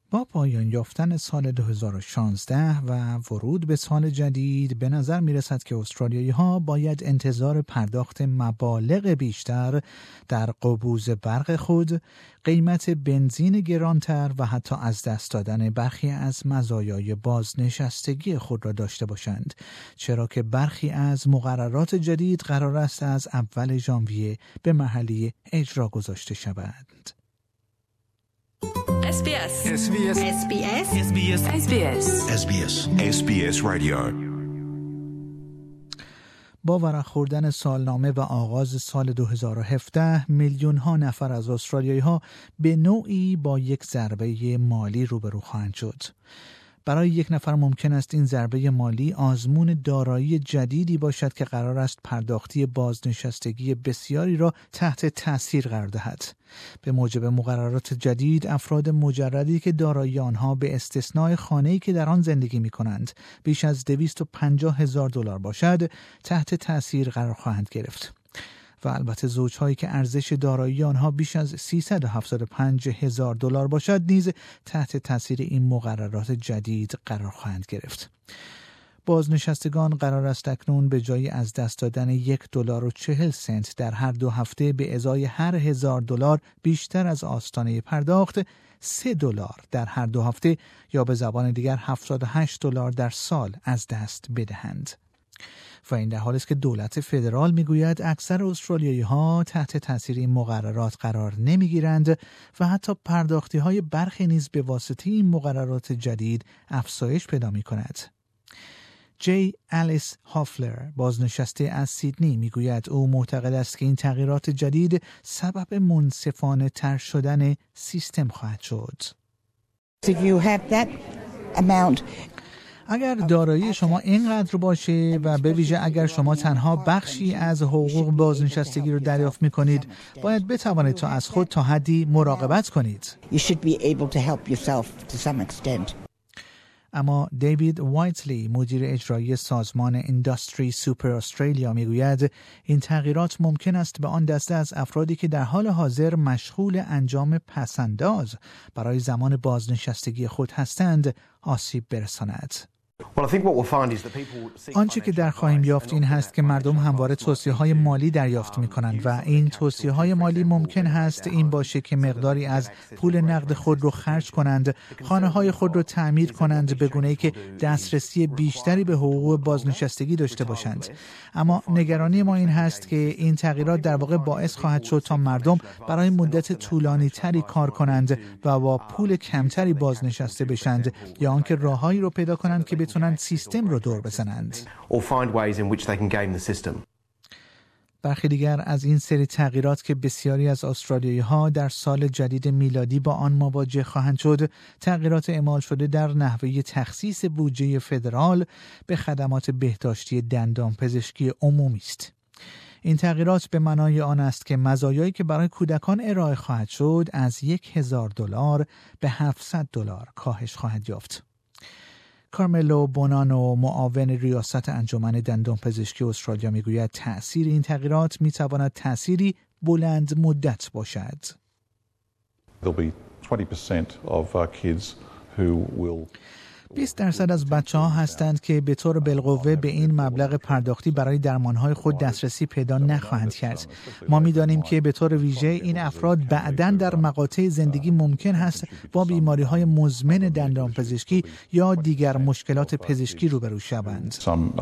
با پایان یافتن سال 2016 و ورود به سال جدید به نظر می رسد که استرالیایی‌ها باید انتظار پرداخت مبالغ بیشتر در قبوز برق خود، قیمت بنزین گرانتر و حتی از دست دادن برخی از مزایای بازنشستگی خود را داشته باشند، چرا که برخی از مقررات جدید قرار است از اول ژانویه به محلی اجرا گذاشته شوند. SBS SBS SBS SBS SBS SBS SBS Radio. با ورق خوردن سالنامه و آغاز سال 2017 میلیون‌ها نفر از استرالیایی‌ها به نوعی با یک ضربه مالی روبرو خواهند شد. برای یک نفر ممکن است این ضربه مالی آزمون دارایی جدیدی باشد که قرار است پرداختی بازنشستگی بسیاری را تحت تأثیر قرار دهد. به موجب مقررات جدید، افراد مجردی که دارایی آنها به استثنای خانه‌ای که در آن زندگی می‌کنند بیش از $250,000 باشد، تحت تأثیر قرار خواهند گرفت. و البته زوجهایی که ارزش دارایی آنها بیش از $375,000 باشد نیز تحت تاثیر این مقررات جدید قرار خواهند گرفت. بازنشستگان قرار است اکنون به جای از دست دادن $1.40 در هر 2 هفته به ازای هر $1,000 بیشتر از آستانه پرداخت $3 در هر 2 هفته یا به زبان دیگر $78 در سال از دست بدهند. و این در حالی است که دولت فدرال میگوید اکثر استرالیایی‌ها تحت تاثیر این مقررات قرار نمیگیرند و حتی پرداختی‌های برخی نیز به واسطه این مقررات جدید افزایش پیدا می‌کند. جی الیس هافلر، بازنشسته از سیدنی، میگوید او معتقد است که این تغییرات جدید سبب منصفانه تر شدن سیستم خواهد شد. اگر دارایی شما اینقدر باشه و به ویژه اگر شما تنها بخشی از حقوق بازنشستگی رو دریافت می‌کنید، باید بتوانید تا از خود تا حدی مراقبت کنید. اما دیوید وایتلی، مدیر اجرایی سازمان اینداستری سوپر استرالیا، میگوید این تغییرات ممکن است به آن دسته از افرادی که در حال حاضر مشغول انجام پسنداز برای زمان بازنشستگی خود هستند آسیب برساند. آنچه که در خواهیم یافت این هست که مردم همواره توصیه‌های مالی دریافت می‌کنند و این توصیه‌های مالی ممکن هست این باشه که مقداری از پول نقد خود رو خرج کنند، خانه‌های خود رو تعمیر کنند به گونه‌ای که دسترسی بیشتری به حقوق بازنشستگی داشته باشند. اما نگرانی ما این هست که این تغییرات در واقع باعث خواهد شد تا مردم برای مدت طولانی‌تری کار کنند و با پول کمتری بازنشسته بشند یا آنکه راههایی رو پیدا کنند که بتونن سیستم رو دور بزنند. برخی دیگر از این سری تغییرات که بسیاری از استرالیایی‌ها در سال جدید میلادی با آن مواجه خواهند شد، تغییرات اعمال شده در نحوه تخصیص بودجه فدرال به خدمات بهداشتی دندانپزشکی عمومی است. این تغییرات به معنای آن است که مزایایی که برای کودکان ارائه خواهد شد از $1,000 به $700 کاهش خواهد یافت. کارملو بونانو، معاون ریاست انجمن دندانپزشکی استرالیا، میگوید تأثیر این تغییرات میتواند تأثیری بلند مدت باشد. 20% از بچه‌ها هستند که به طور بالقوه به این مبلغ پرداختی برای درمانهای خود دسترسی پیدا نخواهند کرد. ما می‌دانیم که به طور ویژه این افراد بعداً در مقاطع زندگی ممکن است با بیماری‌های مزمن دندانپزشکی یا دیگر مشکلات پزشکی روبرو شوند.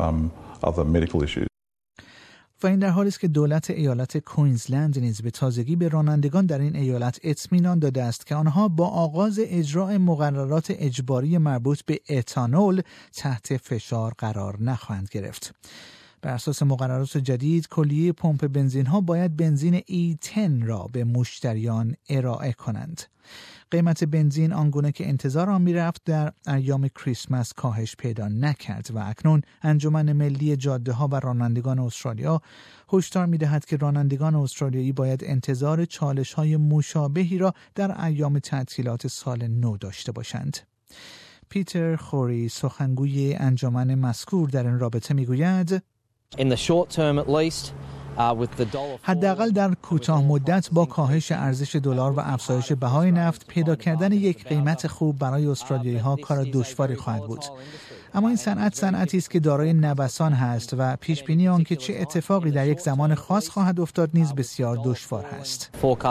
و این در حالی است که دولت ایالت کوینزلند نیز به تازگی به رانندگان در این ایالت اطمینان داده است که آنها با آغاز اجرای مقررات اجباری مربوط به اتانول تحت فشار قرار نخواهند گرفت. بر اساس مقررات جدید، کلیه پمپ بنزین‌ها باید بنزین E10 را به مشتریان ارائه کنند. قیمت بنزین آنگونه که انتظار آن می‌رفت در ایام کریسمس کاهش پیدا نکرد و اکنون انجمن ملی جاده‌ها و رانندگان استرالیا هشدار می‌دهد که رانندگان استرالیایی باید انتظار چالش‌های مشابهی را در ایام تعطیلات سال نو داشته باشند. پیتر خوری، سخنگوی انجمن مذکور، در این رابطه می‌گوید In the short term at least, حداقل در کوتاه مدت با کاهش ارزش دلار و افزایش بهای نفت پیدا کردن یک قیمت خوب برای استرالیایی‌ها کار دشواری خواهد بود. اما این صنعتی است که دارای نوسان هست و پیش بینی آنکه چه اتفاقی در یک زمان خاص خواهد افتاد نیز بسیار دشوار است.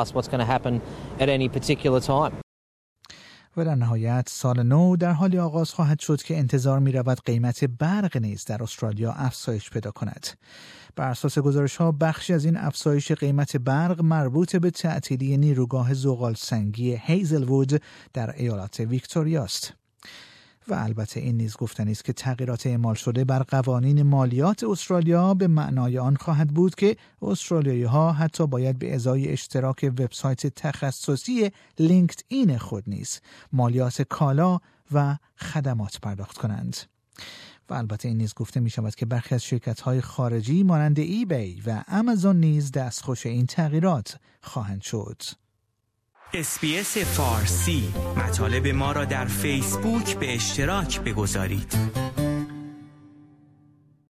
و در نهایت سال نو در حالی آغاز خواهد شد که انتظار می رود قیمت برق نیز در استرالیا افزایش پیدا کند. بر اساس گزارش‌ها بخشی از این افزایش قیمت برق مربوط به تعطیلی نیروگاه زغال‌سنگی هیزلوود در ایالت ویکتوریا است. و البته این نیز گفتنی است که تغییرات اعمال شده بر قوانین مالیات استرالیا به معنای آن خواهد بود که استرالیایی‌ها حتی باید به ازای اشتراک وبسایت تخصصی لینکدین خود نیز مالیات کالا و خدمات پرداخت کنند. و البته این نیز گفته می شود که برخی از شرکت‌های خارجی مانند ایبی و آمازون نیز دستخوش این تغییرات خواهند شد. SBS فارسی، مطالب ما را در فیسبوک به اشتراک بگذارید.